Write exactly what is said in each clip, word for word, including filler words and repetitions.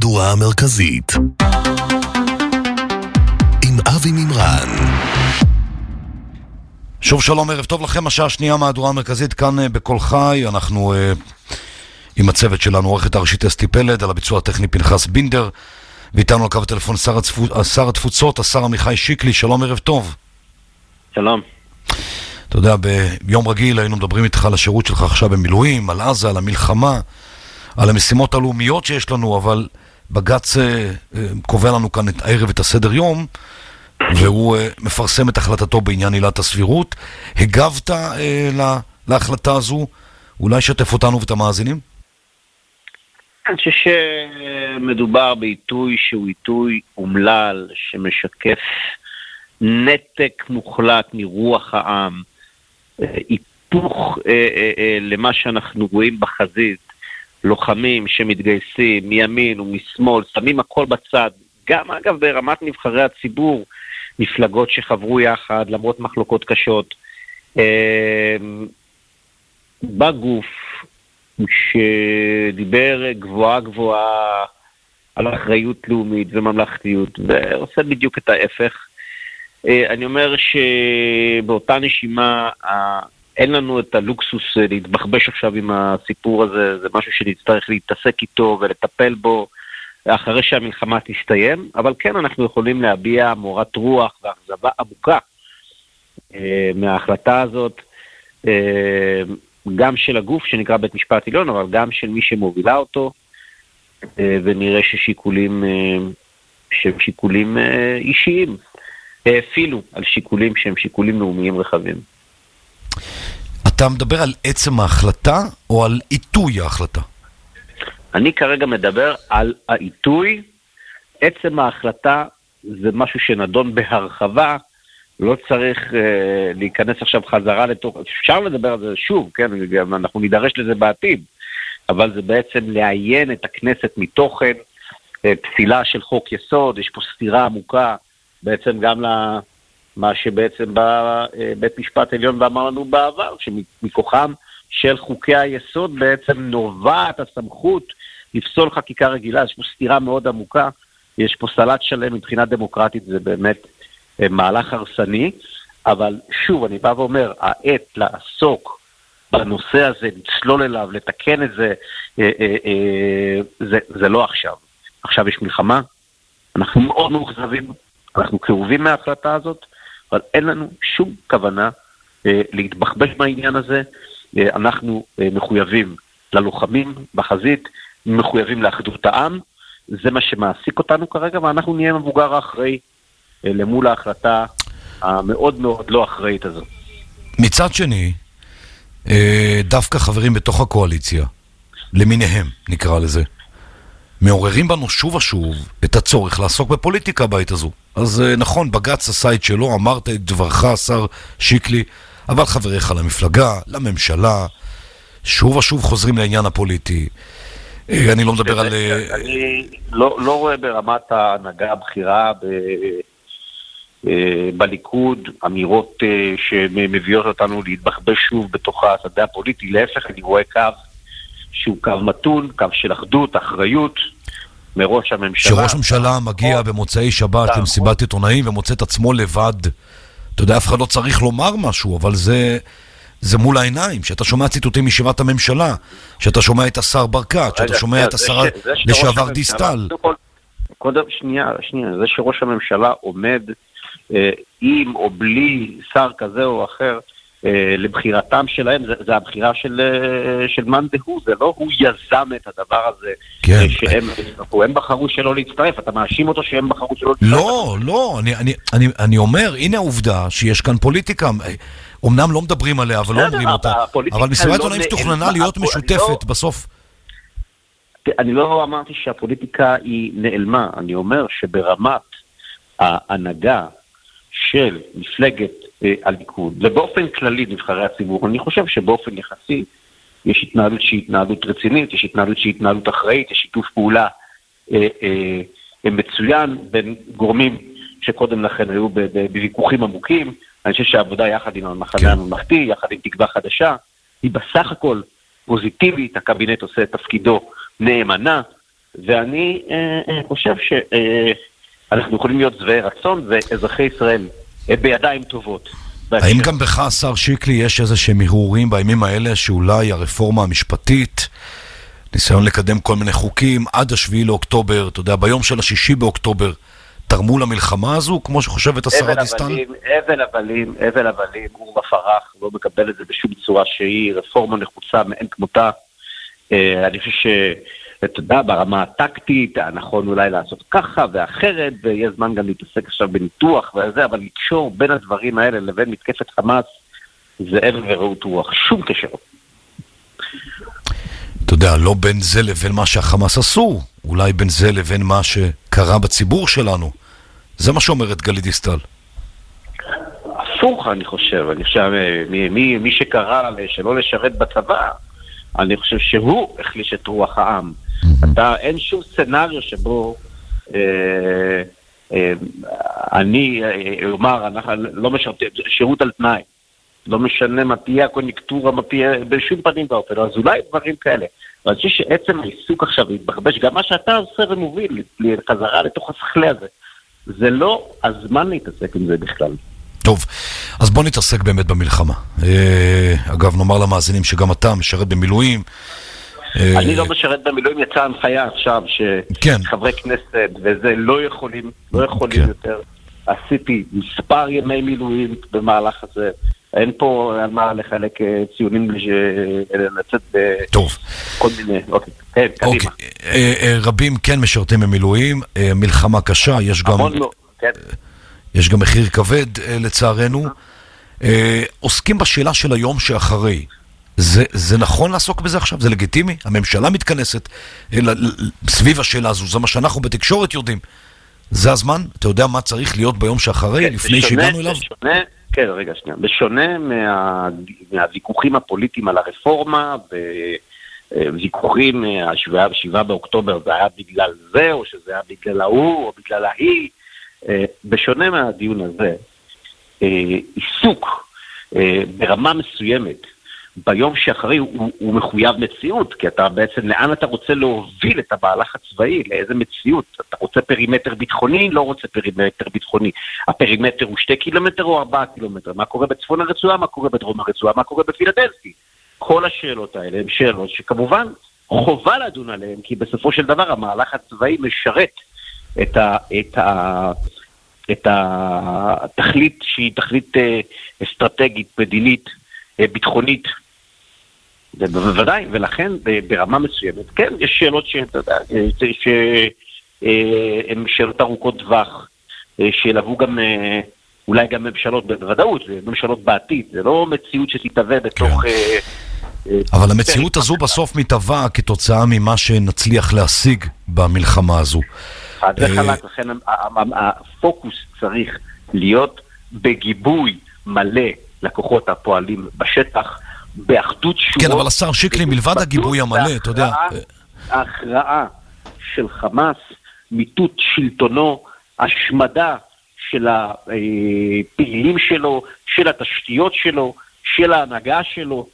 המהדורה המרכזית עם אבי מימרן. שוב שלום, ערב טוב לכם, השעה השנייה מהדורה המרכזית כאן בכל חי. אנחנו uh, עם הצוות שלנו, עורכת הראשית אסתי פלד, על הביצוע הטכני פנחס בינדר, ואיתנו על קו הטלפון שר, הצפו, שר התפוצות, השר עמיחי שיקלי. שלום, ערב טוב. שלום. אתה יודע, ביום רגיל היינו מדברים איתך על השירות שלך עכשיו במילואים, על עזה, על המלחמה, על המשימות הלאומיות שיש לנו, אבל בג"ץ קובע לנו כאן את הערב את הסדר יום, והוא מפרסם את החלטתו בעניין עילת הסבירות. הגבת לה, להחלטה הזו? אולי שתף אותנו ואת המאזינים? אני חושב שמדובר בעיתוי שהוא עיתוי אומלל, שמשקף נתק מוחלט מרוח העם, היפוך למה שאנחנו רואים בחזית, לוחמים שמתגייסים מימין ומשמאל, שמים הכל בצד, גם אגב ברמת נבחרי הציבור, מפלגות שחברו יחד למרות מחלוקות קשות, בגוף שדיבר גבוהה גבוהה על אחריות לאומית וממלכתיות, ועושה בדיוק את ההפך. אני אומר שבאותה נשימה אין לנו את הלוקסוס להתבחבש עכשיו עם הסיפור הזה, זה משהו שנצטרך להתעסק איתו ולטפל בו אחרי שהמלחמה תסתיים, אבל כן אנחנו יכולים להביע מורת רוח ואכזבה עמוקה מההחלטה הזאת, גם של הגוף שנקרא בית משפט עליון, אבל גם של מי שמובילה אותו, ונראה ששיקולים שהם שיקולים אישיים, אפילו על שיקולים שהם שיקולים לאומיים רחבים. אתה מדבר על עצם ההחלטה או על עיתוי ההחלטה? אני כרגע מדבר על העיתוי. עצם ההחלטה זה משהו שנדון בהרחבה, לא צריך אה, להיכנס עכשיו חזרה לתוך, אפשר לדבר על זה שוב, כן, אנחנו נידרש לזה בעתיד, אבל זה בעצם לעיין את הכנסת מתוכן, אה, פסילה של חוק יסוד, יש פה סתירה עמוקה, בעצם גם למה שבעצם בא אה, בית משפט עליון ואמר לנו בעבר, שמכוחם של חוקי היסוד בעצם נובעת הסמכות לפסול חקיקה רגילה, יש פה סתירה מאוד עמוקה, יש פה סלט שלם מבחינה דמוקרטית, זה באמת מהלך הרסני, אבל שוב, אני בא ואומר, העת לעסוק בנושא הזה, לצלול אליו, לתקן את זה, אה, אה, אה, זה, זה לא עכשיו. עכשיו יש מלחמה, אנחנו מאוד מאוכזבים, אנחנו כאובים מההחלטה הזאת, אבל אין לנו שום כוונה אה, להתבחבש מהעניין הזה, אה, אנחנו אה, מחויבים ללוחמים בחזית, מחויבים לאחדות העם, זה מה שמעסיק אותנו כרגע, ואנחנו נהיה מבוגר האחראי, למול ההחלטה המאוד מאוד לא אחראית הזו. מצד שני, דווקא חברים בתוך הקואליציה, למיניהם נקרא לזה, מעוררים בנו שוב ושוב את הצורך לעסוק בפוליטיקה בעת הזו. אז נכון, בג"ץ עשה את שלו, אמרת את דברך, השר שיקלי, אבל חבריך למפלגה, לממשלה, שוב ושוב חוזרים לעניין הפוליטי. אני לא מדבר על... אני לא רואה ברמת ההנהגה הבחירה בליכוד אמירות שמביאות אותנו להתבחבש שוב בתוך השדה הפוליטי. להפך, אני רואה קו שהוא קו מתון, קו של אחדות, אחריות מראש הממשלה. שראש הממשלה מגיע במוצאי שבת למסיבת עיתונאים ומוצא את עצמו לבד. אתה יודע, אף אחד לא צריך לומר משהו, אבל זה... זה מול העיניים, שאתה שומע ציטוטים מישיבת הממשלה, שאתה שומע את השר ברקת, שאתה שומע את השר לשעבר דיסטל. קודם, שנייה, שנייה, זה שראש הממשלה עומד עם או בלי שר כזה או אחר לבחירתם שלהם, זה הבחירה של מאן דהוא, זה לא הוא יזם את הדבר הזה, שהם בחרו שלא להצטרף, אתה מאשים אותו שהם בחרו שלא להצטרף. לא, לא, אני אומר, הנה העובדה שיש כאן פוליטיקה, אמנם לא מדברים עליה, אבל לא אומרים אותה, אבל מסיבת עיתונאים שתוכננה להיות משותפת בסוף. אני לא אמרתי שהפוליטיקה היא נעלמה, אני אומר שברמת ההנהגה של מפלגת הליכוד, ובאופן כללי נבחרי הציבור, אני חושב שבאופן יחסי יש התנהלות שהיא התנהלות רצינית, יש התנהלות שהיא התנהלות אחראית, יש שיתוף פעולה אה, אה, מצוין בין גורמים שקודם לכן היו בוויכוחים עמוקים. אני חושב שהעבודה יחד עם המחנה הממלכתי, יחד עם תקווה חדשה, היא בסך הכל פוזיטיבית, הקבינט עושה את תפקידו נאמנה, ואני אה, חושב שאנחנו יכולים להיות שבעי רצון, ואזרחי ישראל אה, בידיים טובות. האם גם בך, השר שיקלי, יש איזה שהם הרהורים בימים האלה שאולי הרפורמה המשפטית, ניסיון לקדם כל מיני חוקים עד השביעי לאוקטובר, אתה יודע, ביום של השישי באוקטובר, תרמו למלחמה הזו, כמו שחושבת השרה דיסטן? אבל אבלים, אבל אבלים, הוא מפרח, לא מקבל את זה בשום צורה שהיא, רפורמה נחוצה מאין כמותה. אני חושב שאתה יודע, ברמה הטקטית, נכון אולי לעשות ככה ואחרת, ויש זמן גם להתעסק עכשיו בניתוח וזה, אבל לקשור בין הדברים האלה לבין מתקפת חמאס, זה אבל ורעות רוח, שום קשר. אתה יודע, לא בין זה לבין מה שהחמאס עשו, אולי בין זה לבין מה שקרה בציבור שלנו. זה מה שאומרת גלית דיסטל. הפוך, אני חושב. אני חושב, מי, מי, מי שקרא שלא לשרת בצבא, אני חושב שהוא החליש את רוח העם. Mm-hmm. אתה, אין שום סצנריו שבו אה, אה, אני אומר, אנחנו לא משרתים, שירות על תנאי. לא משנה מה תהיה הקוניקטורה, מה תהיה, בשום פנים באופן, אז אולי דברים כאלה. אבל אני חושב שעצם העיסוק עכשיו יתבחבש, גם מה שאתה עושה ומוביל, לחזרה לתוך השכלי הזה, זה לא הזמן להתעסק עם זה בכלל. טוב, אז בוא נתעסק באמת במלחמה. אגב, נאמר למאזינים שגם אתה משרת במילואים. אני לא משרת במילואים, יצאה הנחיה עכשיו, שחברי כנסת וזה לא יכולים, לא יכולים יותר. עשיתי מספר ימי מילואים במהלך הזה. אין פה על מה לחלק ציונים לצאת בכל מיני, אוקיי, כן, קדימה. רבים כן משרתים במילואים, מלחמה קשה, יש גם מחיר כבד לצערנו. עוסקים בשאלה של היום שאחרי, זה נכון לעסוק בזה עכשיו? זה לגיטימי? הממשלה מתכנסת סביב השאלה הזו, זה מה שאנחנו בתקשורת יודעים. זה הזמן? אתה יודע מה צריך להיות ביום שאחרי, לפני שהגענו אליו? כן, רגע, שנייה. בשונה מה, מהוויכוחים הפוליטיים על הרפורמה, וויכוחים השבעה באוקטובר, זה היה בגלל זה, או שזה היה בגלל ההוא, או בגלל ההיא, בשונה מהדיון הזה, עיסוק ברמה מסוימת, ביום שאחרי הוא, הוא מחויב מציאות, כי אתה בעצם, לאן אתה רוצה להוביל את המהלך הצבאי, לאיזה מציאות? אתה רוצה פרימטר ביטחוני, לא רוצה פרימטר ביטחוני. הפרימטר הוא שתי קילומטר או ארבעה קילומטר. מה קורה בצפון הרצועה, מה קורה בדרום הרצועה, מה קורה בפילדלפי? כל השאלות האלה הן שאלות שכמובן חובה לדון עליהן, כי בסופו של דבר המהלך הצבאי משרת את ה... את ה את התכלית שהיא תכלית אסטרטגית, מדינית, ביטחונית, בוודאי, ולכן ברמה מסוימת, כן, יש שאלות שהן שאלות ארוכות טווח, שילבו גם, אולי גם ממשלות, בוודאות, ממשלות בעתיד, זה לא מציאות שתתהווה בתוך... אבל המציאות הזו בסוף מתהווה כתוצאה ממה שנצליח להשיג במלחמה הזו. זה חלק, לכן הפוקוס צריך להיות בגיבוי מלא לכוחות הפועלים בשטח, באחדות שורות. כן, אבל השר שיקלי, מלבד הגיבוי המלא, אתה יודע... ההכרעה של חמאס, מיטוט שלטונו, השמדה של הפעילים שלו, של התשתיות שלו, של ההנהגה שלו.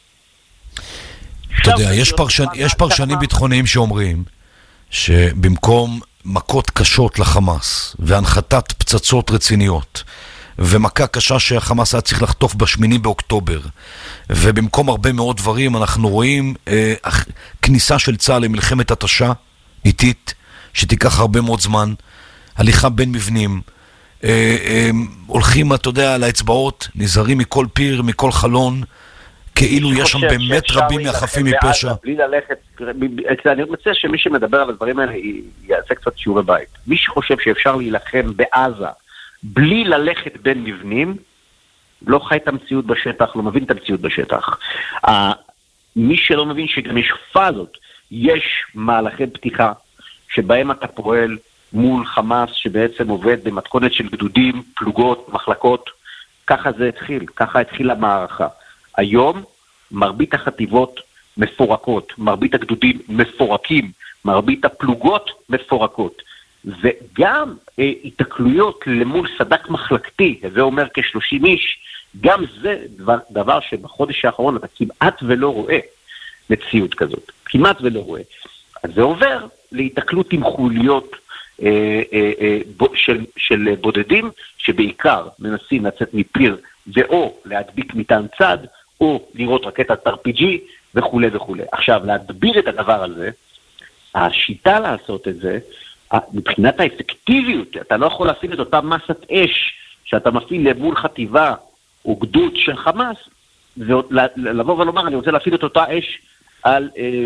אתה יודע, יש, פרשנ... יש פרשנים ביטחוניים שאומרים שבמקום מכות קשות לחמאס והנחתת פצצות רציניות ומכה קשה שהחמאס היה צריך לחטוף בשמיני באוקטובר, ובמקום הרבה מאוד דברים אנחנו רואים אה, כניסה של צה"ל למלחמת התשה איטית שתיקח הרבה מאוד זמן, הליכה בין מבנים, אה, אה, הולכים, אתה יודע, על האצבעות, נזהרים מכל פיר, מכל חלון, כאילו יש שם באמת רבים מהחפים מפשע. בלי ללכת, אני מציע שמי שמדבר על הדברים האלה יעשה קצת שיעורי בית. מי שחושב שאפשר להילחם בעזה בלי ללכת בין מבנים, לא חי את המציאות בשטח, לא מבין את המציאות בשטח. מי שלא מבין שגם יש פאזות, יש מהלכי פתיחה שבהם אתה פועל מול חמאס שבעצם עובד במתכונת של גדודים, פלוגות, מחלקות. ככה זה התחיל, ככה התחילה המערכה. היום מרבית החטיבות מפורקות, מרבית הגדודים מפורקים, מרבית הפלוגות מפורקות, וגם אה, התקלויות למול סדק מחלקתי, זה אומר כ-שלושים איש, גם זה דבר, דבר שבחודש האחרון אתה כמעט ולא רואה מציאות כזאת, כמעט ולא רואה. אז זה עובר להתקלות עם חוליות אה, אה, אה, ב, של, של בודדים, שבעיקר מנסים לצאת מפיר, ואו להדביק מטען צד, או לראות רקטת אר פי ג'י, וכו' וכו'. עכשיו, להדביר את הדבר הזה, השיטה לעשות את זה, מבחינת האפקטיביות, אתה לא יכול להפעיל את אותה מסת אש, שאתה מפעיל למול חטיבה, או גדוד של חמאס, ולבוא ולומר, אני רוצה להפעיל את אותה אש, על אה,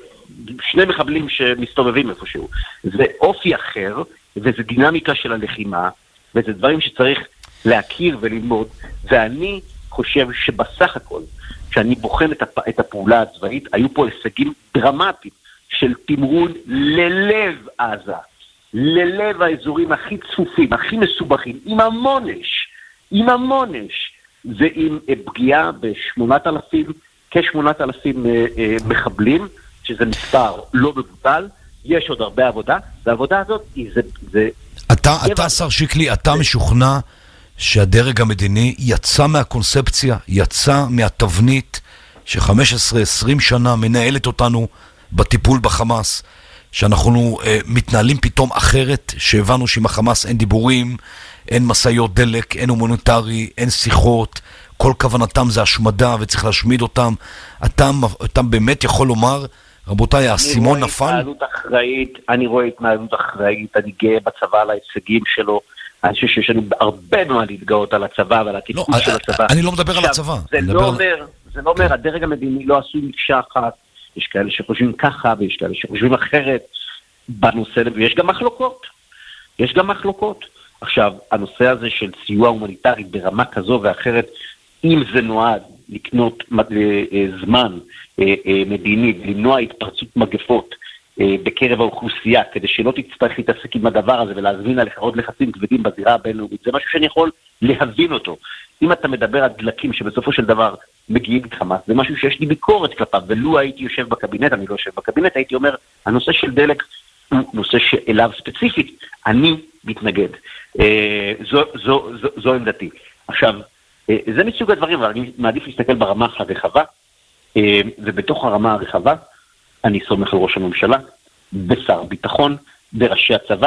שני מחבלים שמסתובבים איפשהו. זה אופי אחר, וזה דינמיקה של הלחימה, וזה דברים שצריך להכיר וללמוד, ואני חושב שבסך הכל, כשאני בוחן את, הפ... את הפעולה הצבאית, היו פה הישגים דרמטיים, של תמרון ללב עזה, ללב האזורים הכי צפופים, הכי מסובכים, עם המון אש, עם המון אש, ועם פגיעה בשמונת אלפים, כשמונת אלפים מחבלים, שזה מספר לא מבוטל, יש עוד הרבה עבודה, והעבודה הזאת היא זה... זה אתה, אתה, שר שיקלי, אתה משוכנע שהדרג המדיני יצא מהקונספציה, יצא מהתבנית ש-חמש עשרה עשרים שנה מנהלת אותנו בטיפול בחמאס, שאנחנו אה, מתנהלים פתאום אחרת, שהבנו שעם החמאס אין דיבורים, אין מסעיות דלק, אין הומניטרי, אין שיחות, כל כוונתם זה השמדה וצריך להשמיד אותם. אתה, אתה באמת יכול לומר, רבותיי, הסימון נפל? אני רואה התנהלות אחראית, אני רואה התנהלות אחראית, אני גאה בצבא על ההישגים שלו, אני חושב שיש לנו הרבה מה להתגאות על הצבא ועל התפקוד לא, של הצבא. אני לא מדבר על הצבא. זה לא אומר, זה לא אומר, הדרג המדיני לא עשוי מקשה אחת, יש כאלה שחושבים ככה ויש כאלה שחושבים אחרת בנושא, ויש גם מחלוקות. יש גם מחלוקות. עכשיו, הנושא הזה של סיוע הומניטרי ברמה כזו ואחרת, אם זה נועד לקנות זמן מדיני ולמנוע התפרצות מגפות בקרב האוכלוסייה, כדי שלא תצטרך להתעסק עם הדבר הזה ולהזמין עליך עוד לחצים כבדים בזירה הבינלאומית, זה משהו שאני יכול להבין אותו. אם אתה מדבר על דלקים שבסופו של דבר מגיעים מחמאס, זה משהו שיש לי ביקורת כלפיו, ולו הייתי יושב בקבינט, אני לא יושב בקבינט, הייתי אומר, הנושא של דלק הוא נושא שאליו ספציפית, אני מתנגד. זו, זו, זו, זו עמדתי. עכשיו, זה מסוג הדברים, אבל אני מעדיף להסתכל ברמה הרחבה, ובתוך הרמה הרחבה, אני סומך על ראש הממשלה, בשר ביטחון, בראשי הצבא,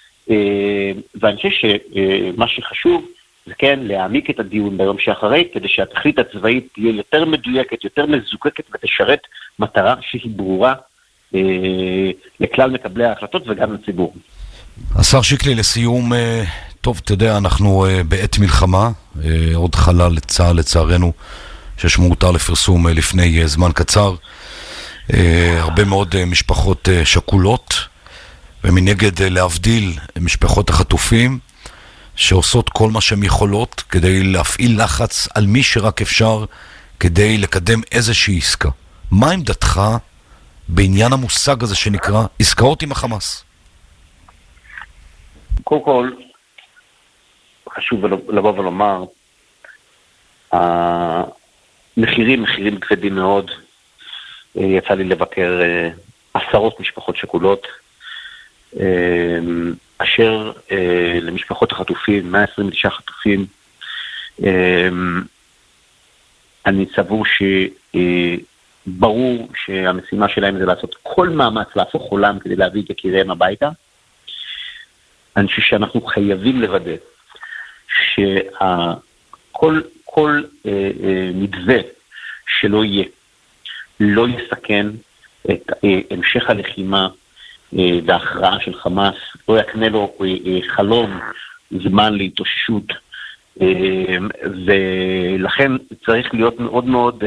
ואני חושב שמה שחשוב, זה כן להעמיק את הדיון ביום שאחרי, כדי שהתכלית הצבאית תהיה יותר מדויקת, יותר מזוקקת, ותשרת מטרה שהיא ברורה אה, לכלל מקבלי ההחלטות וגם לציבור. השר שיקלי, לסיום, אה, טוב, אתה יודע, אנחנו אה, בעת מלחמה, אה, עוד חלל לצה"ל, לצערנו, ששמותר לפרסום אה, לפני אה, זמן קצר, אה, הרבה מאוד אה, משפחות אה, שקולות, ומנגד אה, להבדיל משפחות החטופים, שעושות כל מה שהן יכולות כדי להפעיל לחץ על מי שרק אפשר כדי לקדם איזושהי עסקה. מה עמדתך בעניין המושג הזה שנקרא עסקאות עם החמאס? קודם כל, חשוב לבוא ולומר, המחירים, מחירים כבדים מאוד, יצא לי לבקר עשרות משפחות שכולות, אשר אה, למשפחות החטופים, מאה עשרים ותשעה חטופים, אה, אני סבור שברור אה, שהמשימה שלהם זה לעשות כל מאמץ להפוך עולם כדי להביא את יקיריהם הביתה. אני חושב שאנחנו חייבים לוודא שכל כל, אה, אה, מתווה שלא יהיה, לא יסכן את אה, המשך הלחימה, וההכרעה של חמאס, לא יקנה לו חלום, זמן להתאוששות, ולכן צריך להיות מאוד מאוד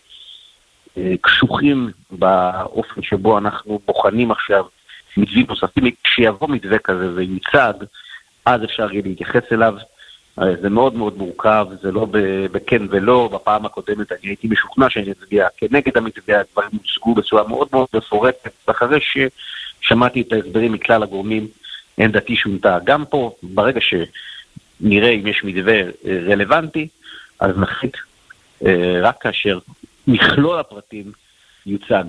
קשוחים באופן שבו אנחנו בוחנים עכשיו מתווים נוספים. כשיבוא מתווה כזה ויוצג, אז אפשר יהיה להתייחס אליו. זה מאוד מאוד מורכב, זה לא בכן ולא. בפעם הקודמת אני הייתי משוכנע שאני אצביע כנגד המתווה, הדברים הוצגו בצורה מאוד מאוד מפורטת, ואחרי ש... שמעתי את ההסברים מכלל הגורמים, עמדתי שונתה. גם פה, ברגע שנראה אם יש מתווה רלוונטי, אז נחליט רק כאשר מכלול הפרטים יוצג.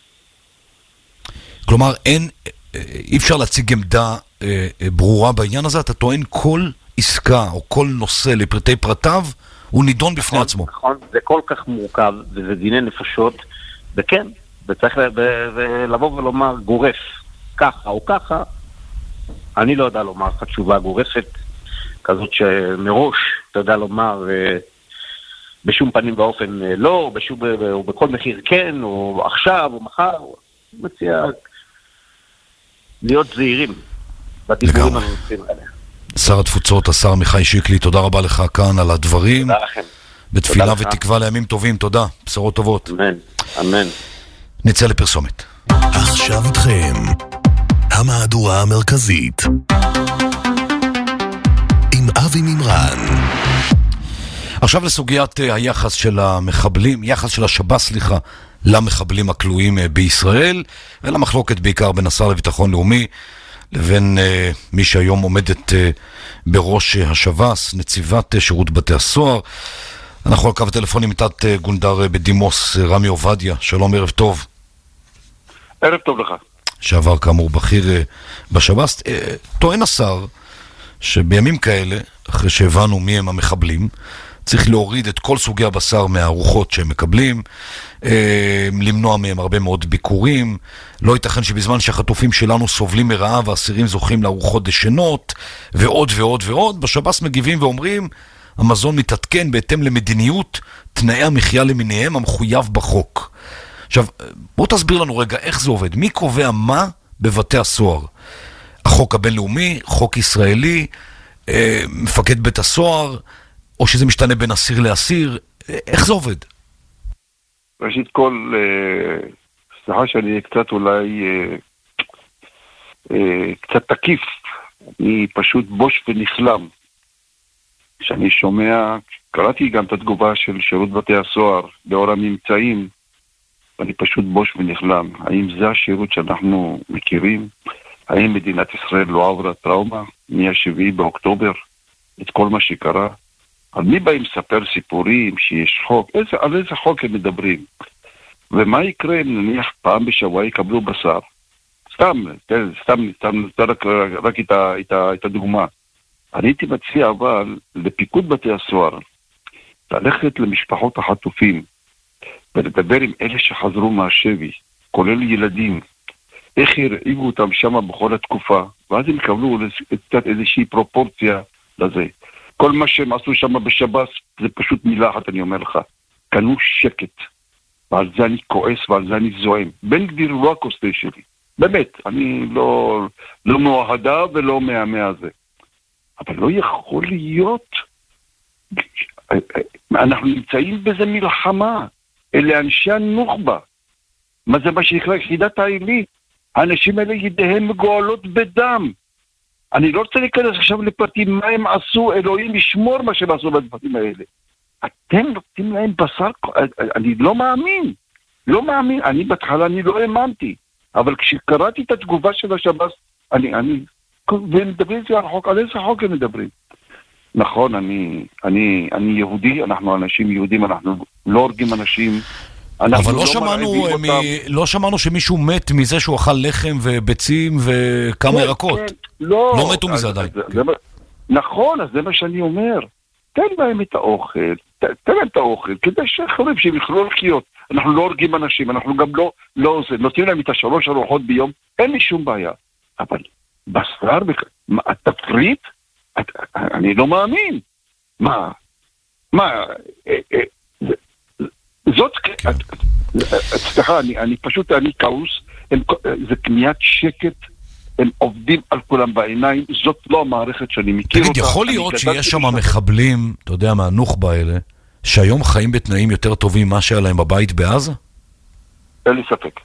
כלומר, אין, אי אפשר להציג עמדה ברורה בעניין הזה? אתה טוען כל עסקה או כל נושא לפרטי פרטיו, הוא נידון בפני עצמו. נכון, זה כל כך מורכב, וזה דיני נפשות, וכן, וצריך לבוא ולומר גורף. ככה או ככה, אני לא יודע לומר לך תשובה גורפת, כזאת שמראש אתה יודע לומר בשום פנים ואופן לא, או, בשום, או בכל מחיר כן, או עכשיו או מחר. אני מציע להיות זהירים בדיבורים הנושאים האלה. שר התפוצות, השר מיכאל שיקלי, תודה רבה לך כאן על הדברים. תודה לכם. בתפילה ותקווה לימים טובים, תודה, בשורות טובות. אמן, אמן. נצא לפרסומת. עכשיו איתכם, המהדורה המרכזית, עם אבי מימרן. עכשיו לסוגיית היחס של המחבלים, יחס של השב"ס, סליחה, למחבלים הכלואים בישראל, ולמחלוקת בעיקר בין השר לביטחון לאומי, לבין uh, מי שהיום עומדת uh, בראש uh, השב"ס, נציבת uh, שירות בתי הסוהר. אנחנו על קו הטלפון עם תת uh, גונדר uh, בדימוס, uh, רמי עובדיה. שלום, ערב טוב. ערב טוב לך. שעבר כאמור בכיר uh, בשב"ס. Uh, טוען השר שבימים כאלה, אחרי שהבנו מי הם המחבלים, צריך להוריד את כל סוגי הבשר מהארוחות שהם מקבלים, למנוע מהם הרבה מאוד ביקורים. לא ייתכן שבזמן שהחטופים שלנו סובלים מרעב והאסירים זוכים לארוחות דשנות, ועוד ועוד ועוד. בשב"ס מגיבים ואומרים, המזון מתעדכן בהתאם למדיניות תנאי המחיה למיניהם המחויב בחוק. עכשיו, בוא תסביר לנו רגע איך זה עובד. מי קובע מה בבתי הסוהר? החוק הבינלאומי, חוק ישראלי, מפקד בית הסוהר, או שזה משתנה בין אסיר לאסיר? איך זה עובד? ראשית כל, סליחה שאני קצת אולי קצת תקיף, אני פשוט בוש ונכלם. כשאני שומע, קראתי גם את התגובה של שירות בתי הסוהר לאור הממצאים, ואני פשוט בוש ונכלם. האם זה השירות שאנחנו מכירים? האם מדינת ישראל לא עברה טראומה מה-שבעה באוקטובר? את כל מה שקרה? על מי באים לספר סיפורים שיש חוק? איזה, על איזה חוק הם מדברים? ומה יקרה אם נניח פעם בשבוע יקבלו בשר? סתם, סתם, סתם, סתם, סתם רק, רק את, ה, את, ה, את הדוגמה. אני הייתי מציע אבל לפיקוד בתי הסוהר, ללכת למשפחות החטופים, ולדבר עם אלה שחזרו מהשבי, כולל ילדים, איך הרעיבו אותם שם בכל התקופה, ואז הם קבלו קצת איזושהי פרופורציה לזה. כל מה שהם עשו שם בשב"ס, זה פשוט מילה אחת, אני אומר לך. קנו שקט. ועל זה אני כועס ועל זה אני זועם. בן גביר לא הקוסטי שלי. באמת, אני לא, לא מהוהדה ולא מהמה הזה. אבל לא יכול להיות. אנחנו נמצאים בזה מלחמה. אלה אנשי הנוח'בה. מה זה מה שנקרא יחידת העילית? האנשים האלה ידיהם מגואלות בדם. אני לא רוצה להיכנס עכשיו לפרטים מה הם עשו, אלוהים ישמור מה שהם עשו בדברים האלה. אתם נותנים להם בשר, אני לא מאמין, לא מאמין, אני בהתחלה אני לא האמנתי, אבל כשקראתי את התגובה של השב"ס, אני, אני, והם מדברים על החוק, על איזה חוק הם מדברים? נכון, אני, אני, אני יהודי, אנחנו אנשים יהודים, אנחנו לא הורגים אנשים, אבל לא שמענו, מ... לא שמענו שמישהו מת מזה שהוא אכל לחם וביצים וכמה ירקות. לא, לא מתו מזה עדיין. נכון, אז זה מה שאני אומר. תן להם את האוכל, תן להם את האוכל, כדי שחברים שהם יוכלו לחיות. אנחנו לא הורגים אנשים, אנחנו גם לא, לא זה, נותנים להם את השלוש ארוחות ביום, אין לי שום בעיה. אבל בשר, התפריט, אני לא מאמין. מה? מה? זאת, סליחה, אני פשוט, אני כאוס, זה קניית שקט, הם עובדים על כולם בעיניים, זאת לא המערכת שאני מכיר אותה. תגיד, יכול להיות שיש שם מחבלים, אתה יודע, מהנוח'בה האלה, שהיום חיים בתנאים יותר טובים מה שהיה להם בבית בעזה? אין לי ספק.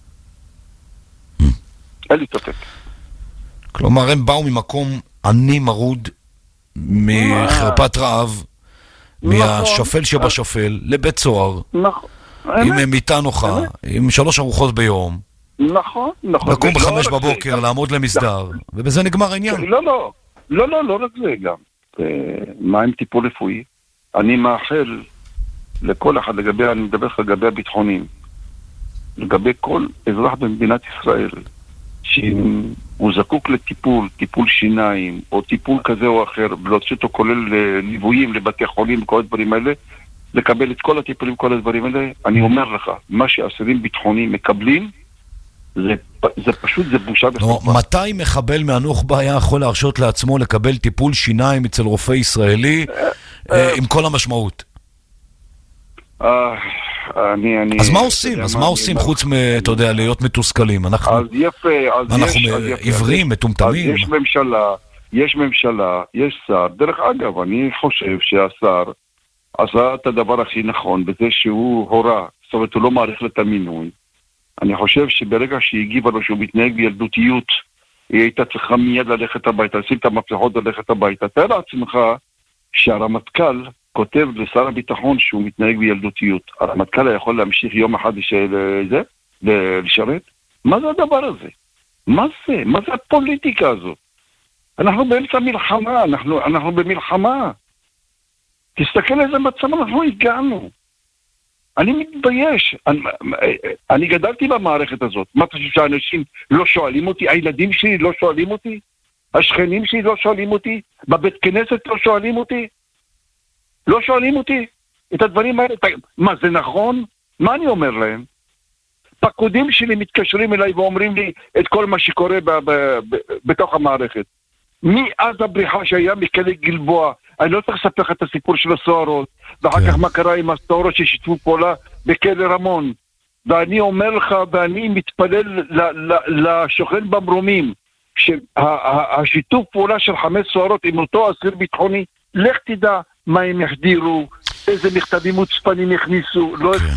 אין לי ספק. כלומר, הם באו ממקום עני מרוד, מחרפת רעב, מהשפל שבשפל, לבית סוהר, עם מיטה נוחה, עם שלוש ארוחות ביום. נכון, נכון. לקום בחמש בבוקר, לעמוד למסדר, ובזה נגמר העניין. לא, לא, לא, לא, לא רק זה גם. מה עם טיפול רפואי? אני מאחל לכל אחד לגבי, אני מדבר לך לגבי הביטחונים, לגבי כל אזרח במדינת ישראל, שהוא זקוק לטיפול, טיפול שיניים, או טיפול כזה או אחר, ולהוציא אותו כולל ליוויים לבתי חולים וכל הדברים האלה, לקבל את כל הטיפולים, כל הדברים האלה. אני אומר לך, מה שאסירים ביטחוניים מקבלים, זה, זה פשוט, זה בושה וחרפה. מתי מחבל מהנוח'בה היה יכול להרשות לעצמו לקבל טיפול שיניים אצל רופא ישראלי עם כל המשמעות? אני, אני... אז מה עושים? אז מה עושים חוץ מ, אתה יודע, להיות מתוסכלים? אנחנו... אז יפה, אז יש... אנחנו עיוורים, מטומטמים? יש ממשלה, יש ממשלה, יש שר. דרך אגב, אני חושב שהשר עשה את הדבר הכי נכון, בזה שהוא הורה, זאת אומרת, הוא לא מעריך את המינוי. אני חושב שברגע שהגיבה לו שהוא מתנהג בילדותיות, היא הייתה צריכה מיד ללכת הביתה, לשים את המפתחות ללכת הביתה. תאר לעצמך שהרמטכ"ל כותב לשר הביטחון שהוא מתנהג בילדותיות. הרמטכ"ל יכול להמשיך יום אחד לזה, לשרת? מה זה הדבר הזה? מה זה? מה זה הפוליטיקה הזאת? אנחנו באמצע מלחמה, אנחנו, אנחנו במלחמה. תסתכל איזה מצב אנחנו הגענו. אני מתבייש. אני, אני גדלתי במערכת הזאת. מה אתה חושב שהאנשים לא שואלים אותי? הילדים שלי לא שואלים אותי? השכנים שלי לא שואלים אותי? בבית כנסת לא שואלים אותי? לא שואלים אותי את הדברים האלה. מה, זה נכון? מה אני אומר להם? פקודים שלי מתקשרים אליי ואומרים לי את כל מה שקורה ב- ב- ב- בתוך המערכת. מאז הבריחה שהיה מכלא גלבוע, אני לא צריך לספר לך את הסיפור של הסוהרות, ואחר כך מה קרה עם הסוהרות ששיתפו פעולה בכלא רמון. ואני אומר לך, ואני מתפלל לשוכן במרומים, שהשיתוף פעולה של חמש סוהרות עם אותו אסיר ביטחוני, לך תדע מה הם יחדירו, איזה מכתבים מוצפנים יכניסו.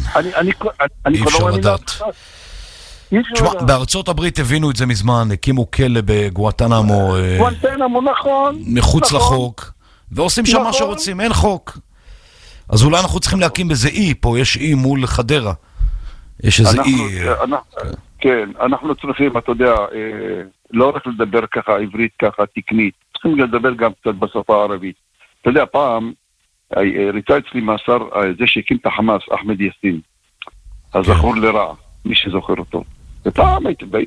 אי אפשר לדעת. תשמע, בארצות הברית הבינו את זה מזמן, הקימו כלא בגואטנמו, גואטנמו, נכון, מחוץ לחוק, ועושים שם מה שרוצים, אין חוק. אז אולי אנחנו צריכים להקים בזה אי, פה יש אי מול חדרה, יש איזה אי. כן, אנחנו צריכים, אתה יודע, לא רק לדבר ככה עברית, ככה תקנית, צריכים לדבר גם קצת בשפה הערבית. אתה יודע, פעם ריצה אצלי מאסר זה שהקים את החמאס, אחמד יאסין, הזכור לרע, מי שזוכר אותו. ופעם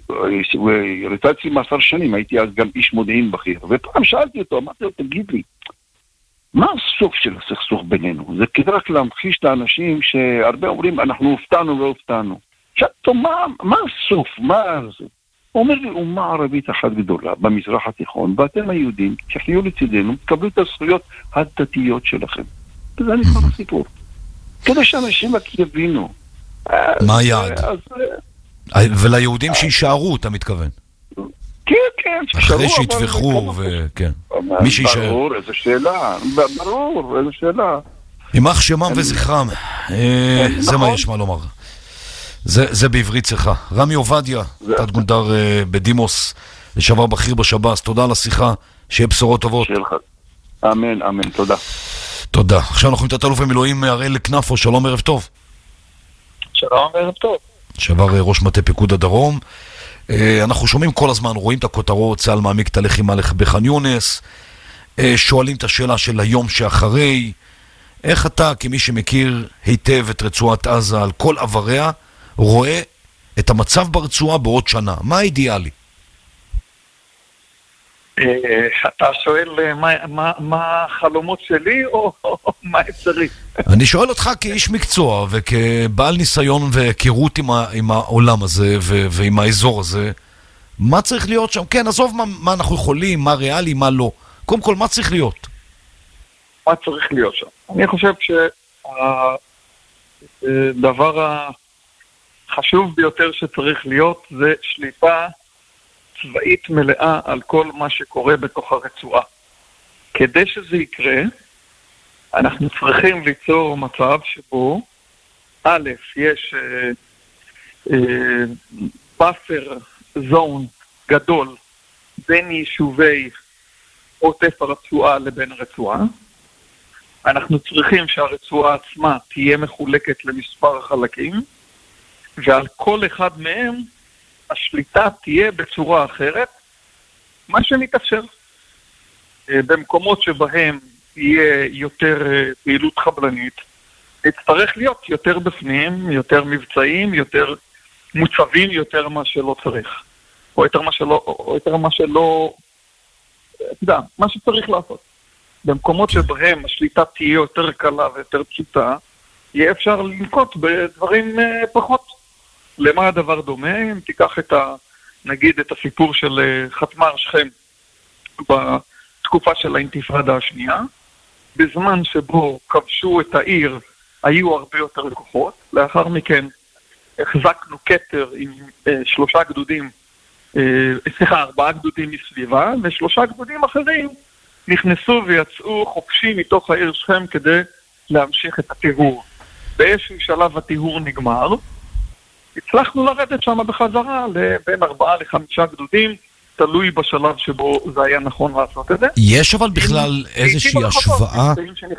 ריצה אצלי מאסר שנים, הייתי אז גם איש מודיעין בכיר, ופעם שאלתי אותו, אמרתי לו, תגיד לי, מה הסוף של הסכסוך בינינו? זה כדי רק להמחיש את האנשים שהרבה אומרים, אנחנו הופתענו והופתענו. שאלתו, מה, מה הסוף? מה זה? הוא אומר לי, אומה ערבית אחת גדולה במזרח התיכון, ואתם היהודים, תחיו לצידנו, תקבלו את הזכויות הדתיות שלכם. וזה נשמע הסיפור. כדי שאנשים רק יבינו. מה היעד? וליהודים שישארו, אתה מתכוון? כן, כן, אחרי שיתווכחו, וכן. מי שישאר. ברור, איזו שאלה. ברור, איזו שאלה. יימח שמם וזכרם. זה מה יש מה לומר. זה בעברית צריכה. רמי עובדיה, תת גונדר בדימוס, לשעבר בכיר בשב"ס, תודה על השיחה, שיהיה בשורות טובות. אמן, אמן, תודה. תודה. עכשיו אנחנו עם תת-אלוף במילואים הראל כנפו, שלום, ערב טוב. שלום, ערב טוב. שעבר ראש מטה פיקוד הדרום. אנחנו שומעים כל הזמן, רואים את הכותרות, צה"ל מעמיק את הלחימה בח'אן יונס, שואלים את השאלה של היום שאחרי, איך אתה, כמי שמכיר היטב את רצועת עזה על כל עבריה, רואה את המצב ברצועה בעוד שנה? מה האידיאלי? אתה שואל מה החלומות שלי או מה אפשרי? אני שואל אותך כאיש מקצוע וכבעל ניסיון והיכרות עם העולם הזה ועם האזור הזה, מה צריך להיות שם? כן, עזוב מה אנחנו יכולים, מה ריאלי, מה לא. קודם כל, מה צריך להיות? מה צריך להיות שם? אני חושב שהדבר החשוב ביותר שצריך להיות זה שליטה צבאית מלאה על כל מה שקורה בתוך הרצועה. כדי שזה יקרה, אנחנו צריכים ליצור מצב שבו, א', יש באפר זון גדול בין יישובי עוטף הרצועה לבין הרצועה. אנחנו צריכים שהרצועה עצמה תהיה מחולקת למספר חלקים, ועל כל אחד מהם השליטה תהיה בצורה אחרת, מה שמתאפשר. במקומות שבהם תהיה יותר פעילות חבלנית, נצטרך להיות יותר בפנים, יותר מבצעים, יותר מוצבים, יותר מה שלא צריך. או יותר מה שלא, או יותר מה שלא, אתה יודע, מה שצריך לעשות. במקומות שבהם השליטה תהיה יותר קלה ויותר פשוטה, יהיה אפשר לנקוט בדברים פחות. למה הדבר דומה? אם תיקח את ה... נגיד את הסיפור של חטמ"ר שכם בתקופה של האינתיפאדה השנייה, בזמן שבו כבשו את העיר היו הרבה יותר לקוחות, לאחר מכן החזקנו כתר עם אה, שלושה גדודים, אה, סליחה, ארבעה גדודים מסביבה, ושלושה גדודים אחרים נכנסו ויצאו חופשי מתוך העיר שכם כדי להמשיך את הטיהור. באיזשהו שלב הטיהור נגמר, הצלחנו לרדת שם בחזרה לבין ארבעה לחמישה גדודים, תלוי בשלב שבו זה היה נכון לעשות את זה. יש אבל בכלל איזושהי השוואה,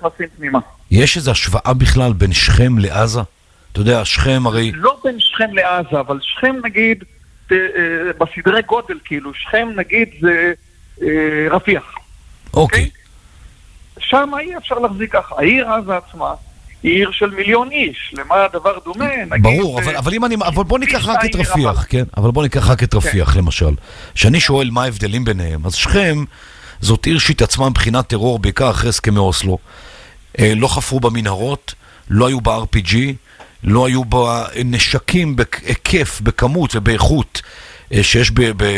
יש איזו השוואה בכלל בין שכם לעזה? אתה יודע, שכם הרי... לא בין שכם לעזה, אבל שכם נגיד, בסדרי גודל כאילו, שכם נגיד זה רפיח. אוקיי. שם אי אפשר להחזיק ככה. העיר עזה עצמה, היא עיר של מיליון איש, למה הדבר דומה? ברור, אבל, אבל אם אני, אבל בוא ניקח רק את רפיח, כן? אבל בוא ניקח רק את רפיח, כן. למשל. שאני שואל מה ההבדלים ביניהם, אז שכם, זאת עיר שהתעצמה מבחינת טרור, בעיקר אחרי הסכמי אוסלו. אה, לא חפרו במנהרות, לא היו ב-אר פי ג'י, לא היו בה נשקים בהיקף, בכמות ובאיכות אה, שיש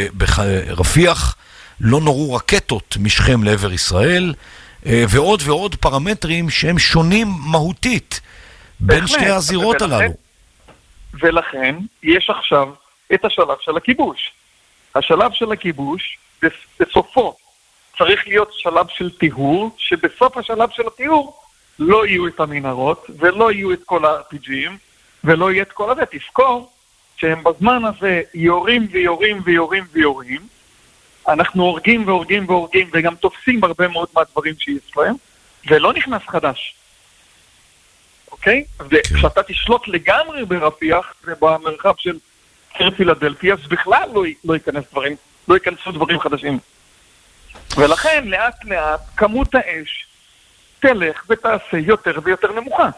ברפיח, לא נורו רקטות משכם לעבר ישראל, ועוד ועוד פרמטרים שהם שונים מהותית בין שתי הזירות הללו. ולכן יש עכשיו את השלב של הכיבוש. השלב של הכיבוש, בסופו צריך להיות שלב של טיהור, שבסוף השלב של הטיהור לא יהיו את המנהרות, ולא יהיו את כל ה-אר פי ג'ים, ולא יהיה את כל הזה. תזכור שהם בזמן הזה יורים ויורים ויורים ויורים, אנחנו הורגים והורגים והורגים, וגם תופסים הרבה מאוד מהדברים שיש להם, ולא נכנס חדש. אוקיי? וכשאתה תשלוט לגמרי ברפיח, ובמרחב של קיר פילדלפיה, אז בכלל לא, לא ייכנס דברים, לא ייכנסו דברים חדשים. ולכן, לאט לאט, כמות האש תלך ותעשה יותר ויותר נמוכה.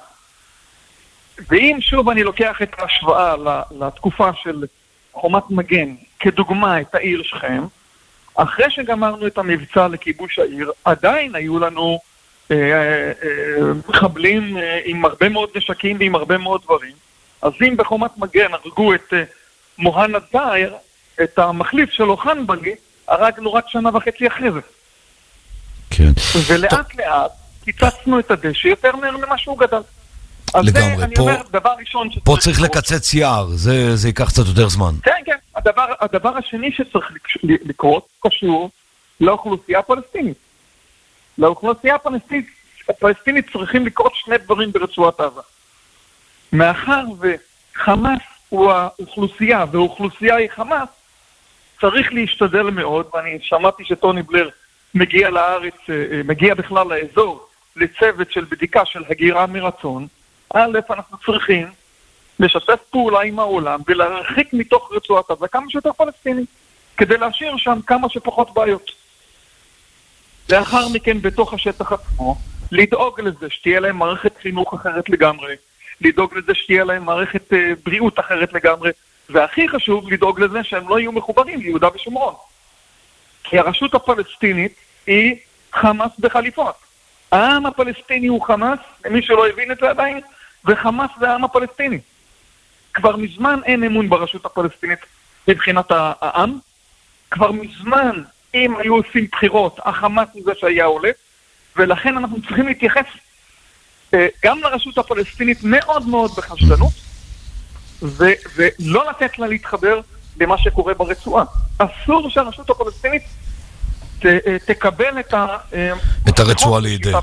ואם שוב אני לוקח את ההשוואה לתקופה של חומת מגן, כדוגמה את העיר שכם, אחרי שגמרנו את המבצע לכיבוש העיר, עדיין היו לנו אה, אה, אה, מחבלים אה, עם הרבה מאוד נשקים ועם הרבה מאוד דברים. אז אם בחומת מגן הרגו את אה, מוהנד דאהר, את המחליף שלו חנבלי, הרגנו רק שנה וחצי אחרי זה. כן. ולאט לאט קיצצנו את הדשא יותר מהר ממה שהוא גדל. לגמרי, פה, אומר, דבר ראשון פה צריך לקצץ יער, זה, זה ייקח קצת יותר זמן. כן, כן. הדבר, הדבר השני שצריך לקרות קשור לאוכלוסייה הפלסטינית. לאוכלוסייה הפלסטינית, הפלסטינית צריכים לקרות שני דברים ברצועת עזה. מאחר וחמאס הוא האוכלוסייה, והאוכלוסייה היא חמאס, צריך להשתדל מאוד, ואני שמעתי שטוני בלר מגיע לארץ, מגיע בכלל לאזור, לצוות של בדיקה של הגירה מרצון. א', אנחנו צריכים לשתף פעולה עם העולם ולהרחיק מתוך רצועת עזה כמה שיותר פלסטינים, כדי להשאיר שם כמה שפחות בעיות. לאחר מכן בתוך השטח עצמו, לדאוג לזה שתהיה להם מערכת חינוך אחרת לגמרי, לדאוג לזה שתהיה להם מערכת uh, בריאות אחרת לגמרי, והכי חשוב לדאוג לזה שהם לא יהיו מחוברים ליהודה ושומרון. כי הרשות הפלסטינית היא חמאס בחליפות. העם הפלסטיני הוא חמאס, למי שלא הבין את זה עדיין, וחמאס זה העם הפלסטיני. כבר מזמן אין אמון ברשות הפלסטינית מבחינת העם, כבר מזמן אם היו עושים בחירות, החמאס הוא זה שהיה עולה, ולכן אנחנו צריכים להתייחס גם לרשות הפלסטינית מאוד מאוד בחשדנות, ו- ולא לתת לה להתחבר למה שקורה ברצועה. אסור שהרשות הפלסטינית ת- תקבל את, ה- את הרצועה לידי.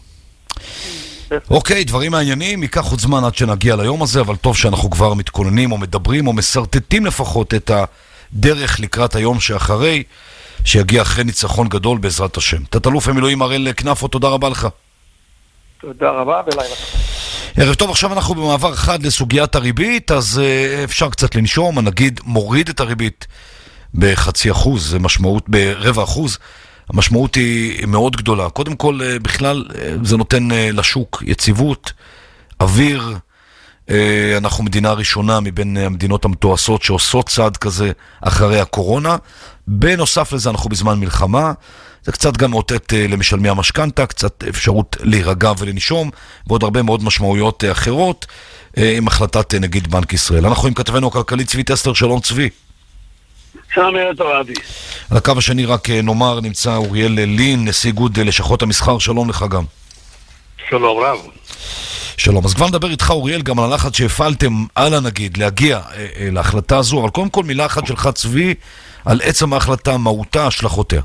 אוקיי, דברים מעניינים, ייקח עוד זמן עד שנגיע ליום הזה, אבל טוב שאנחנו כבר מתכוננים או מדברים או מסרטטים לפחות את הדרך לקראת היום שאחרי, שיגיע אחרי ניצחון גדול בעזרת השם. תת-אלוף במילואים הראל כנפו, תודה רבה לך. תודה רבה, בלילה. ערב טוב, עכשיו אנחנו במעבר אחד לסוגיית הריבית, אז uh, אפשר קצת לנשום, נגיד מוריד את הריבית בחצי אחוז, זה משמעות ברבע אחוז, המשמעות היא מאוד גדולה. קודם כל, uh, בכלל, uh, זה נותן uh, לשוק יציבות, אוויר, אנחנו מדינה ראשונה מבין המדינות המתועשות שעושות צעד כזה אחרי הקורונה. בנוסף לזה אנחנו בזמן מלחמה, זה קצת גם מאותת למשלמי המשכנתה, קצת אפשרות להירגע ולנשום, ועוד הרבה מאוד משמעויות אחרות עם החלטת נגיד בנק ישראל. אנחנו עם כתבנו הכלכלי צבי טסלר, שלום צבי. שלום ערב טוב אבי. על הקו השני רק נאמר נמצא אוריאל לין, נשיא איגוד לשכות המסחר, שלום לך גם. שלום רב. שלום, אז כבר נדבר איתך אוריאל גם על הלחץ שהפעלתם על הנגיד להגיע אה, אה, להחלטה הזו, אבל קודם כל מילה אחת שלך צבי על עצם ההחלטה, מהותה, השלכותיה.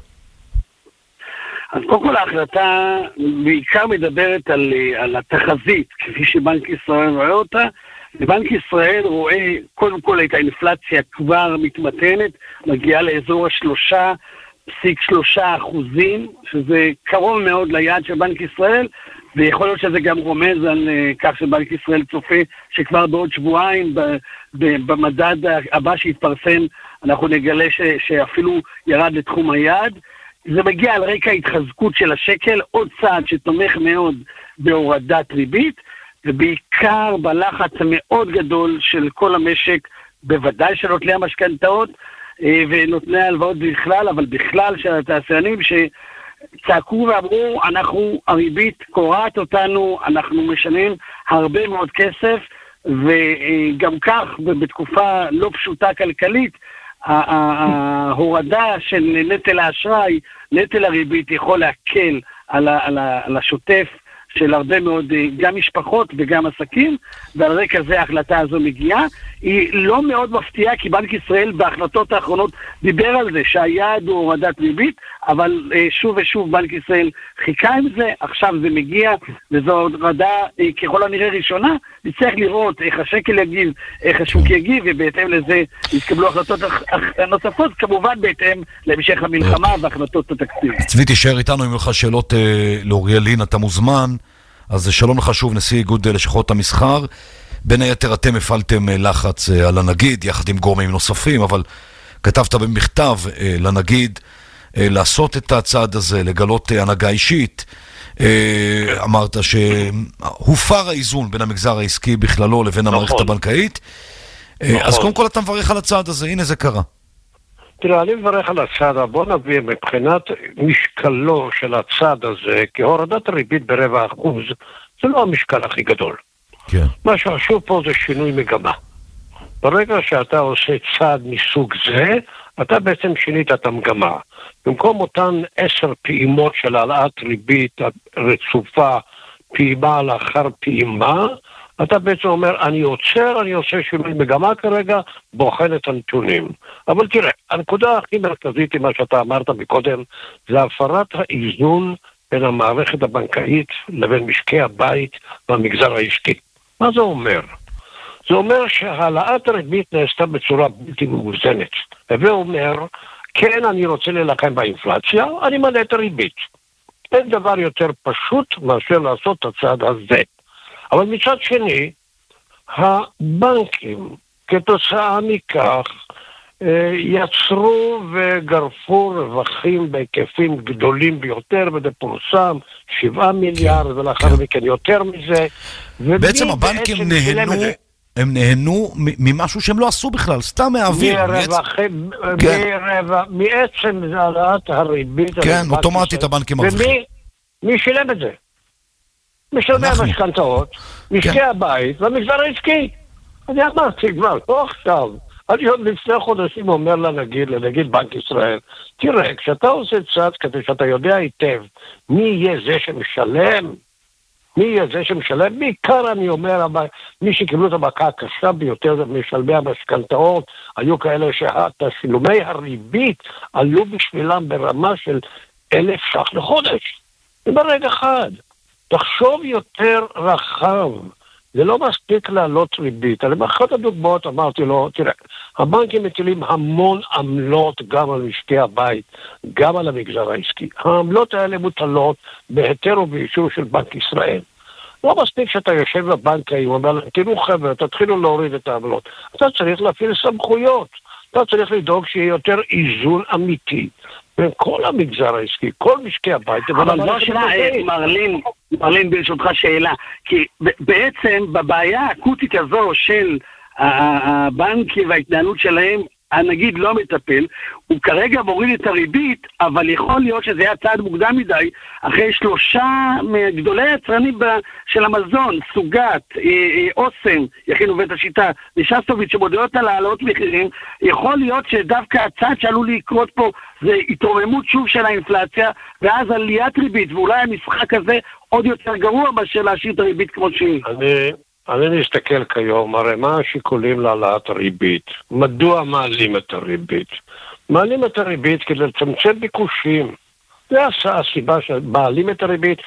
אז קודם כל ההחלטה בעיקר מדברת על, על התחזית, כפי שבנק ישראל רואה אותה, ובנק ישראל רואה קודם כל את האינפלציה כבר מתמתנת, מגיעה לאזור השלושה פסיק שלושה אחוזים, שזה קרוב מאוד ליעד של בנק ישראל, ויכול להיות שזה גם רומז על uh, כך שבנק ישראל צופה שכבר בעוד שבועיים ב, ב, במדד הבא שהתפרסם אנחנו נגלה ש, שאפילו ירד לתחום היעד. זה מגיע על רקע התחזקות של השקל, עוד צעד שתומך מאוד בהורדת ריבית, ובעיקר בלחץ המאוד גדול של כל המשק, בוודאי של נוטלי המשכנתאות uh, ונותני ההלוואות בכלל, אבל בכלל של התעשיינים ש... צעקו ואמרו, אנחנו, הריבית קורעת אותנו, אנחנו משנים הרבה מאוד כסף, וגם כך, בתקופה לא פשוטה כלכלית, ההורדה של נטל האשראי, נטל הריבית יכול להקל על השוטף של הרבה מאוד, גם משפחות וגם עסקים, ועל רקע זה ההחלטה הזו מגיעה. היא לא מאוד מפתיעה, כי בנק ישראל בהחלטות האחרונות דיבר על זה, שהיעד הוא הורדת ריבית, אבל שוב ושוב בנק ישראל חיכה עם זה, עכשיו זה מגיע, וזו הורדה ככל הנראה ראשונה, נצטרך לראות איך השקל יגיב, איך השוק יגיב, ובהתאם לזה יתקבלו החלטות נוספות, כמובן בהתאם להמשך המלחמה והחלטות התקציב. צבי, תישאר איתנו, אם לך שאלות לאוריאל לין, אתה מוזמן. אז שלום לך שוב, נשיא איגוד לשכות המסחר. בין היתר אתם הפעלתם לחץ על הנגיד, יחד עם גורמים נוספים, אבל כתבת במכתב לנגיד לעשות את הצעד הזה, לגלות הנהגה אישית. אמרת שהופר האיזון בין המגזר העסקי בכללו לבין המערכת הבנקאית. אז קודם כל אתה מברך על הצעד הזה, הנה זה קרה. תראה, אני מברך על הצעד, בוא נביא מבחינת משקלו של הצעד הזה, כי הורדת הריבית ברבע אחוז, זה לא המשקל הכי גדול. כן. מה שחשוב פה זה שינוי מגמה. ברגע שאתה עושה צעד מסוג זה, אתה בעצם שינית את המגמה. במקום אותן עשר פעימות של העלאת ריבית רצופה, פעימה לאחר פעימה, אתה בעצם אומר, אני עוצר, אני עושה שינוי מגמה כרגע, בוחן את הנתונים. אבל תראה, הנקודה הכי מרכזית היא מה שאתה אמרת מקודם, זה הפרת האיזון בין המערכת הבנקאית לבין משקי הבית במגזר העסקי. מה זה אומר? זה אומר שהעלאת הריבית נעשתה בצורה בלתי מאוזנת. הווה אומר, כן, אני רוצה להילחם באינפלציה, אני מעלה את הריבית. אין דבר יותר פשוט מאשר לעשות את הצעד הזה. אבל מצד שני, הבנקים כתוצאה מכך יצרו וגרפו רווחים בהיקפים גדולים ביותר, וזה פורסם שבעה מיליארד ולאחר מכן יותר מזה. בעצם הבנקים נהנו, הם נהנו ממשהו שהם לא עשו בכלל, סתם מהאוויר. מעצם העלאת הריבית. כן, אוטומטית הבנקים מרוויחים. ומי שילם את זה? משלמי המשכנתאות, משקי הבית והמגזר העסקי. אני אמרתי כבר, לא עכשיו. אני עוד לפני חודשים אומר לנגיד, לנגיד בנק ישראל, תראה, כשאתה עושה צעד כדי שאתה יודע היטב מי יהיה זה שמשלם, מי יהיה זה שמשלם, בעיקר אני אומר, מי שקיבלו את המכה הקשה ביותר זה משלמי המשכנתאות, היו כאלה שהתשלומי הריבית עלו בשבילם ברמה של אלף ש"ח לחודש. וברגע אחד, תחשוב יותר רחב, זה לא מספיק לעלות ריבית. על אחת הדוגמאות אמרתי לו, תראה, הבנקים מטילים המון עמלות גם על משקי הבית, גם על המגזר העסקי. העמלות האלה מוטלות בהיתר ובאישור של בנק ישראל. לא מספיק שאתה יושב בבנקאי, הוא אומר להם, תראו חבר'ה, תתחילו להוריד את העמלות. אתה צריך להפעיל סמכויות. אתה צריך לדאוג שיהיה יותר איזון אמיתי בין כל המגזר העסקי, כל משקי הבית. אבל זו שאלה, מרלין, מרלין ברשותך שאלה, כי בעצם בבעיה האקוטית הזו של הבנקים וההתנהלות שלהם, הנגיד לא מטפל, הוא כרגע מוריד את הריבית, אבל יכול להיות שזה היה צעד מוקדם מדי, אחרי שלושה מגדולי היצרנים של המזון, סוגת, אוסם, יכינו בית השיטה, ושסטוביץ' שמודעות על העלות מחירים, יכול להיות שדווקא הצעד שעלול לקרות פה זה התרוממות שוב של האינפלציה, ואז עליית ריבית, ואולי המשחק הזה עוד יותר גרוע מאשר להשאיר את הריבית כמו שהיא. אני... אני מסתכל כיום, הרי מה השיקולים להעלאת הריבית? מדוע מעלים את הריבית? מעלים את הריבית כדי לצמצם ביקושים. זה הסיבה שמעלים את הריבית.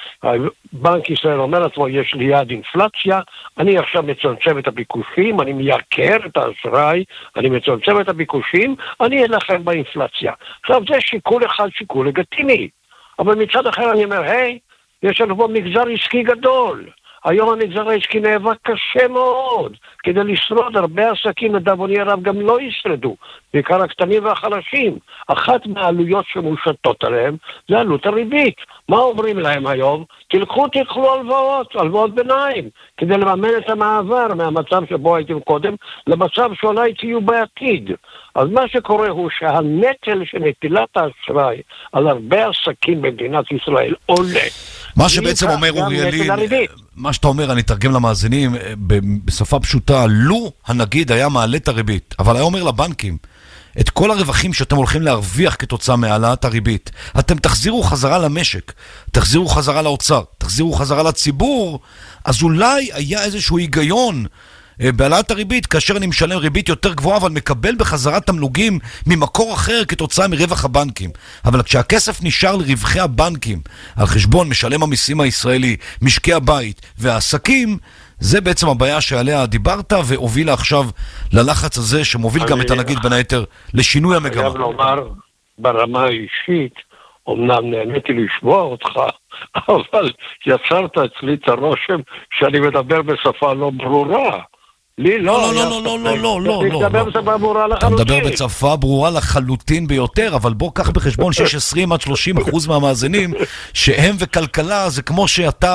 בנק ישראל אומר לעצמו, יש לי יעד אינפלציה, אני עכשיו מצמצם את הביקושים, אני מייקר את האשראי, אני מצמצם את הביקושים, אני אלחם באינפלציה. עכשיו זה שיקול אחד, שיקול לגיטימי. אבל מצד אחר אני אומר, היי, יש לנו פה מגזר עסקי גדול. היום המגזר העסקי נאבק קשה מאוד כדי לשרוד. הרבה עסקים לדאבוני הרב גם לא ישרדו, בעיקר הקטנים והחלשים. אחת מהעלויות שמושתות עליהם זה עלות הריבית. מה אומרים להם היום? תלכו תלכו הלוואות, הלוואות ביניים, כדי לממן את המעבר מהמצב שבו הייתם קודם למצב שאולי תהיו בעתיד. אז מה שקורה הוא שהנטל של נטילת האשראי על הרבה עסקים במדינת ישראל עולה. מה שבעצם אומר אורי ילין, מה שאתה אומר, אני תרגם למאזינים, בשפה פשוטה, לו הנגיד היה מעלה את הריבית, אבל היה אומר לבנקים, את כל הרווחים שאתם הולכים להרוויח כתוצאה מהעלאת הריבית, אתם תחזירו חזרה למשק, תחזירו חזרה לאוצר, תחזירו חזרה לציבור, אז אולי היה איזשהו היגיון בעלת הריבית, כאשר אני משלם ריבית יותר גבוהה, אבל מקבל בחזרה תמלוגים ממקור אחר כתוצאה מרווח הבנקים. אבל כשהכסף נשאר לרווחי הבנקים, על חשבון משלם המיסים הישראלי, משקי הבית והעסקים, זה בעצם הבעיה שעליה דיברת, והובילה עכשיו ללחץ הזה, שמוביל גם את הנגיד בין היתר לשינוי המגמה. אני חייב לומר, ברמה האישית, אמנם נהניתי לשמוע אותך, אבל יצרת אצלי את הרושם שאני מדבר בשפה לא ברורה. לי לא, לא, לא, לא, לא, לא, לא, לא. אתה מדבר בשפה ברורה לחלוטין. אתה מדבר בשפה ברורה לחלוטין ביותר, אבל בוא קח בחשבון שיש עשרים עד שלושים אחוז מהמאזינים, שהם וכלכלה זה כמו שאתה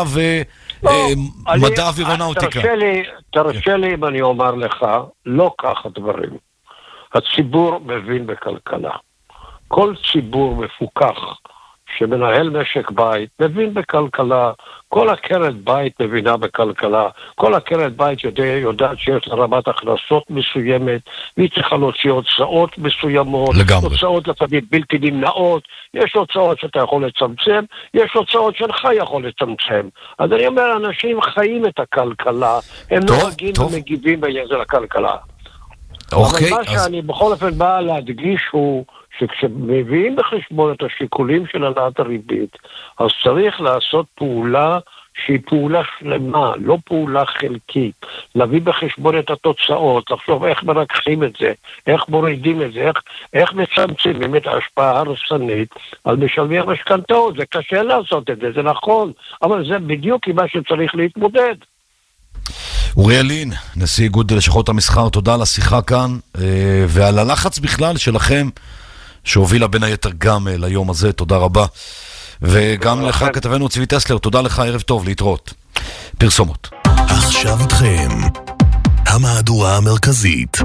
ומדע ואירונאוטיקה. תרשה לי אם אני אומר לך, לא כך הדברים. הציבור מבין בכלכלה. כל ציבור מפוקח שמנהל משק בית מבין בכלכלה, כל עקרת בית מבינה בכלכלה, כל עקרת בית יודע, יודעת שיש לה רמת הכנסות מסוימת, והיא צריכה להוציא הוצאות מסוימות, לגמרי. הוצאות לפעמים בלתי נמנעות, יש הוצאות שאתה יכול לצמצם, יש הוצאות שלך יכול לצמצם. אז אני אומר, אנשים חיים את הכלכלה, הם טוב, נוהגים טוב. ומגיבים בעניין של הכלכלה. אוקיי, אבל מה אז... שאני בכל אופן בא להדגיש הוא שכשמביאים בחשבון את השיקולים של העלאת הריבית, אז צריך לעשות פעולה שהיא פעולה שלמה, לא פעולה חלקית. להביא בחשבון את התוצאות, לחשוב איך מרקחים את זה, איך מורידים את זה, איך, איך מצמצמים את ההשפעה ההרסנית על משלמי המשכנתאות. זה קשה לעשות את זה, זה נכון, אבל זה בדיוק עם מה שצריך להתמודד. אורי ילין, נשיא איגוד לשכות המסחר, תודה על השיחה כאן, ועל הלחץ בכלל שלכם, שהובילה בין היתר גם ליום הזה, תודה רבה. וגם לך כתבנו צבי טסלר, תודה לך, ערב טוב, להתראות. פרסומות. עכשיו איתכם, המהדורה המרכזית,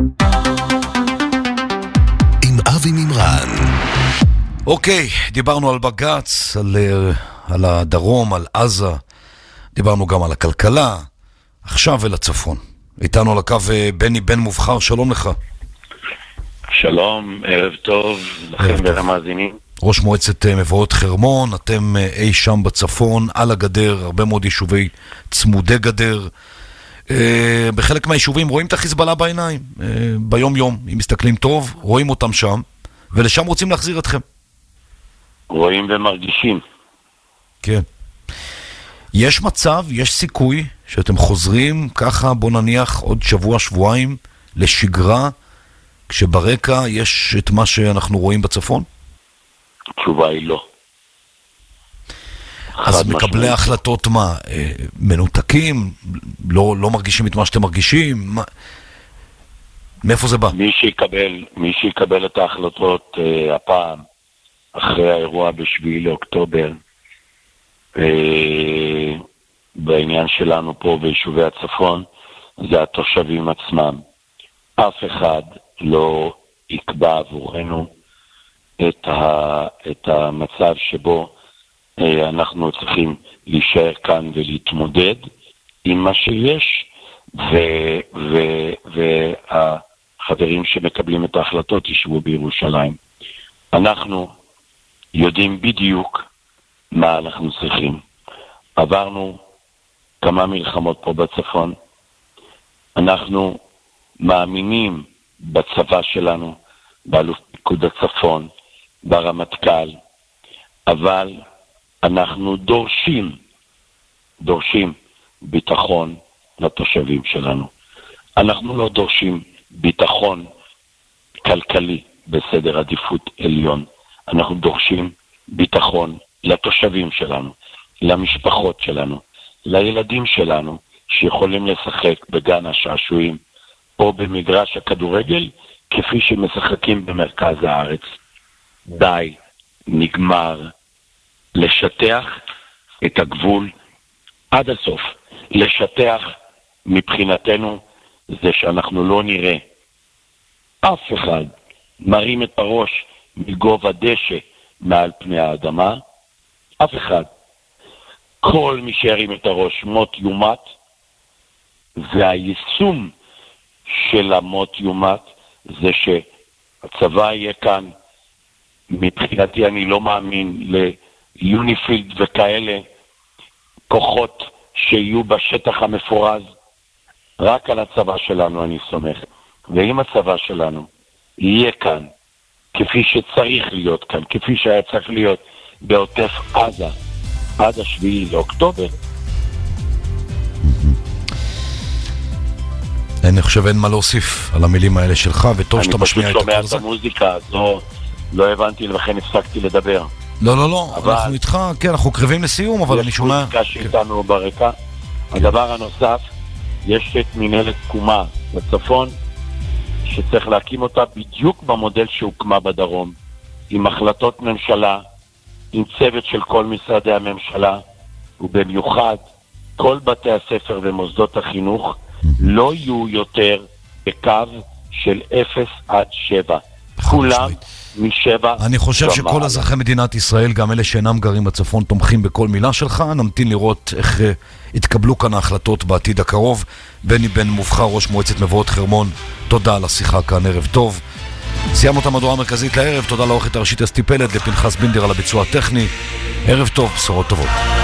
עם אבי מימרן. אוקיי, דיברנו על בגץ, על, על הדרום, על עזה, דיברנו גם על הכלכלה, עכשיו אל הצפון. איתנו על הקו בני בן מובחר, שלום לך. שלום, ערב טוב, לכם ולמאזינים. ראש מועצת מבואות חרמון, אתם אי שם בצפון, על הגדר, הרבה מאוד יישובי צמודי גדר. בחלק מהיישובים רואים את החיזבאללה בעיניים, ביום יום, אם מסתכלים טוב, רואים אותם שם, ולשם רוצים להחזיר אתכם. רואים ומרגישים. כן. יש מצב, יש סיכוי, שאתם חוזרים ככה, בוא נניח עוד שבוע, שבועיים, לשגרה, כשברקע יש את מה שאנחנו רואים בצפון? התשובה היא לא. אז מקבלי ההחלטות מה? מנותקים? לא, לא מרגישים את מה שאתם מרגישים? מה... מאיפה זה בא? מי שיקבל, מי שיקבל את ההחלטות uh, הפעם אחרי האירוע בשביעי לאוקטובר, בעניין שלנו פה ביישובי הצפון, זה התושבים עצמם. אף אחד לא יקבע עבורנו את, ה, את המצב שבו אה, אנחנו צריכים להישאר כאן ולהתמודד עם מה שיש, והחברים שמקבלים את ההחלטות ישבו בירושלים. אנחנו יודעים בדיוק מה אנחנו צריכים. עברנו כמה מלחמות פה בצפון. אנחנו מאמינים בצבא שלנו, באלוף פיקוד הצפון, ברמטכ"ל, אבל אנחנו דורשים, דורשים ביטחון לתושבים שלנו. אנחנו לא דורשים ביטחון כלכלי בסדר עדיפות עליון. אנחנו דורשים ביטחון לתושבים שלנו, למשפחות שלנו, לילדים שלנו, שיכולים לשחק בגן השעשועים או במגרש הכדורגל כפי שמשחקים במרכז הארץ. די, נגמר. לשטח את הגבול עד הסוף. לשטח מבחינתנו זה שאנחנו לא נראה אף אחד מרים את הראש מגובה דשא מעל פני האדמה. אף אחד. כל מי שירים את הראש מות יומת, והיישום של המות יומת זה שהצבא יהיה כאן. מבחינתי אני לא מאמין ליוניפילד וכאלה כוחות שיהיו בשטח המפורז. רק על הצבא שלנו אני סומך. ואם הצבא שלנו יהיה כאן כפי שצריך להיות כאן, כפי שהיה צריך להיות בעוטף עזה עד השביעי לאוקטובר, אני חושב אין מה להוסיף על המילים האלה שלך, וטוב שאתה משמיע את הכל הזה. אני פשוט שומע את המוזיקה, לא, לא הבנתי לכן הפסקתי לדבר. לא, לא, לא, אבל... אנחנו איתך, כן, אנחנו קרבים לסיום, אבל אני שומע... יש מוזיקה שאיתנו ברקע. כן. הדבר הנוסף, יש את מנהלת תקומה בצפון, שצריך להקים אותה בדיוק במודל שהוקמה בדרום, עם החלטות ממשלה, עם צוות של כל משרדי הממשלה, ובמיוחד כל בתי הספר ומוסדות החינוך, לא יהיו יותר בקו של אפס עד שבע. כולם משבע. אני חושב שכל אזרחי מדינת ישראל, גם אלה שאינם גרים בצפון, תומכים בכל מילה שלך. נמתין לראות איך uh, יתקבלו כאן ההחלטות בעתיד הקרוב. בני בן מובחר, ראש מועצת מבואות חרמון, תודה על השיחה כאן, ערב טוב. סיימנו את המהדורה המרכזית לערב, תודה לעורכת הראשית אסתי פלד, לפנחס בינדר על הביצוע הטכני. ערב טוב, בשורות טובות.